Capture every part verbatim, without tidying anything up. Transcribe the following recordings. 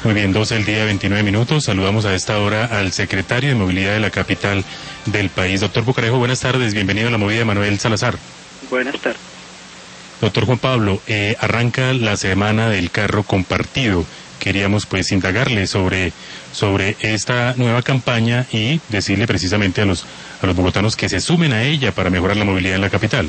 Muy bien, doce del día, veintinueve minutos. Saludamos a esta hora al secretario de Movilidad de la capital del país. Doctor Bucarejo, buenas tardes. Bienvenido a la movida de Manuel Salazar. Buenas tardes. Doctor Juan Pablo, eh, arranca la semana del carro compartido. Queríamos pues indagarle sobre, sobre esta nueva campaña y decirle precisamente a los, a los bogotanos que se sumen a ella para mejorar la movilidad en la capital.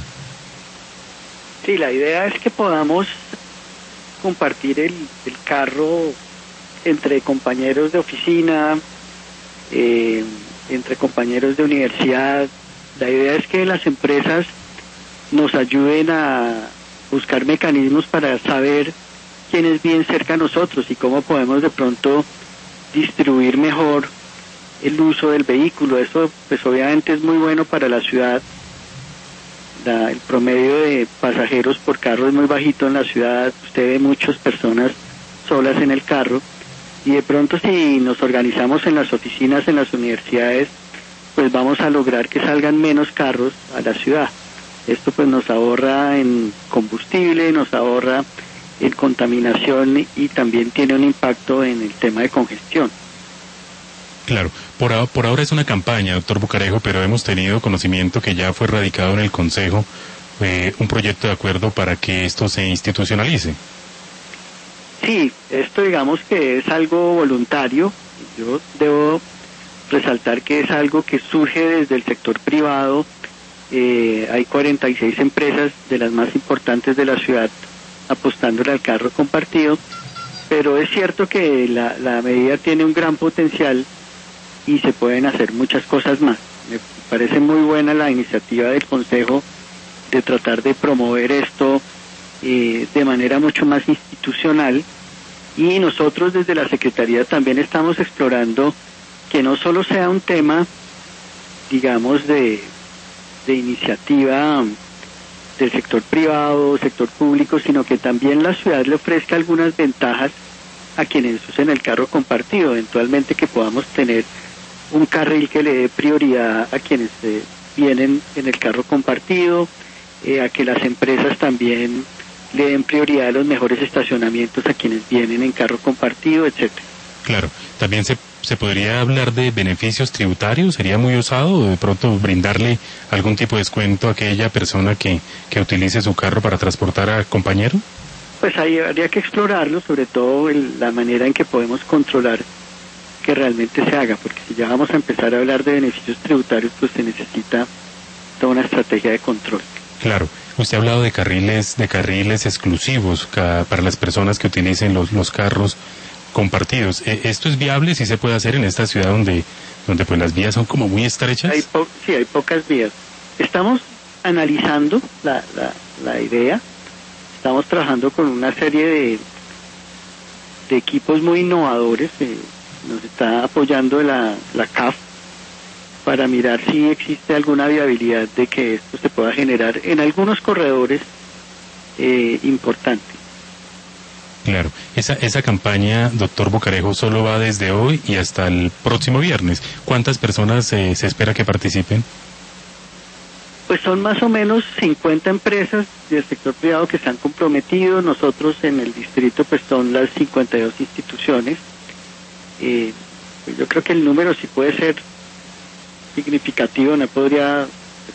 Sí, la idea es que podamos compartir el, el carro entre compañeros de oficina, eh, entre compañeros de universidad. La idea es que las empresas nos ayuden a buscar mecanismos para saber quién es bien cerca a nosotros y cómo podemos de pronto distribuir mejor el uso del vehículo. Eso pues obviamente es muy bueno para la ciudad. La, el promedio de pasajeros por carro es muy bajito en la ciudad. Usted ve muchas personas solas en el carro y de pronto si nos organizamos en las oficinas, en las universidades, pues vamos a lograr que salgan menos carros a la ciudad. Esto pues nos ahorra en combustible, nos ahorra en contaminación y también tiene un impacto en el tema de congestión. Claro, por, a, por ahora es una campaña, doctor Bucarejo, pero hemos tenido conocimiento que ya fue radicado en el Consejo eh, un proyecto de acuerdo para que esto se institucionalice. Sí, esto digamos que es algo voluntario. Yo debo resaltar que es algo que surge desde el sector privado. Eh, hay cuarenta y seis empresas de las más importantes de la ciudad apostándole al carro compartido, pero es cierto que la, la medida tiene un gran potencial y se pueden hacer muchas cosas más. Me parece muy buena la iniciativa del Consejo de tratar de promover esto eh, de manera mucho más institucional, y nosotros desde la Secretaría también estamos explorando que no solo sea un tema, digamos, de, de iniciativa del sector privado, sector público, sino que también la ciudad le ofrezca algunas ventajas a quienes usen el carro compartido, eventualmente que podamos tener un carril que le dé prioridad a quienes eh, vienen en el carro compartido, eh, a que las empresas también le den prioridad a los mejores estacionamientos a quienes vienen en carro compartido, etcétera. Claro, también se, se podría hablar de beneficios tributarios. ¿Sería muy osado de pronto brindarle algún tipo de descuento a aquella persona que, que utilice su carro para transportar a compañero? Pues ahí habría que explorarlo, sobre todo el, la manera en que podemos controlar que realmente se haga, porque si ya vamos a empezar a hablar de beneficios tributarios, pues se necesita toda una estrategia de control. Claro, usted ha hablado de carriles, de carriles exclusivos ca, para las personas que utilicen los, los carros compartidos. ¿Esto es viable? ¿Sí se puede hacer en esta ciudad donde, donde pues las vías son como muy estrechas? Hay po sí, hay pocas vías. Estamos analizando la, la, la idea. Estamos trabajando con una serie de, de equipos muy innovadores. Eh, nos está apoyando la, la C A F para mirar si existe alguna viabilidad de que esto se pueda generar en algunos corredores eh, importantes. Claro, esa, esa campaña, doctor Bucarejo, solo va desde hoy y hasta el próximo viernes. ¿Cuántas personas eh, se espera que participen? Pues son más o menos cincuenta empresas del sector privado que se han comprometido. Nosotros en el distrito pues son las cincuenta y dos instituciones. Eh, pues yo creo que el número sí puede ser significativo, no podría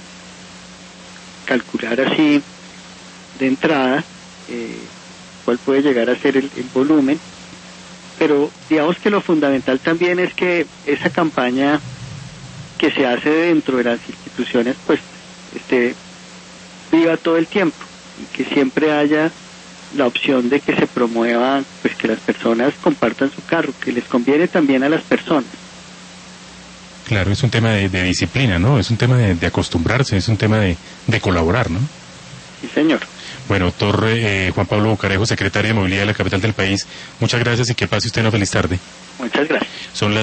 calcular así de entrada eh, cuál puede llegar a ser el, el volumen, pero digamos que lo fundamental también es que esa campaña que se hace dentro de las instituciones pues esté viva todo el tiempo y que siempre haya la opción de que se promueva pues que las personas compartan su carro, que les conviene también a las personas. Claro, es un tema de, de disciplina, ¿no? Es un tema de, de acostumbrarse, es un tema de, de colaborar, ¿no? Sí, señor. Bueno, doctor eh, Juan Pablo Bucarejo, secretario de Movilidad de la capital del país, muchas gracias y que pase usted una feliz tarde. Muchas gracias. Son las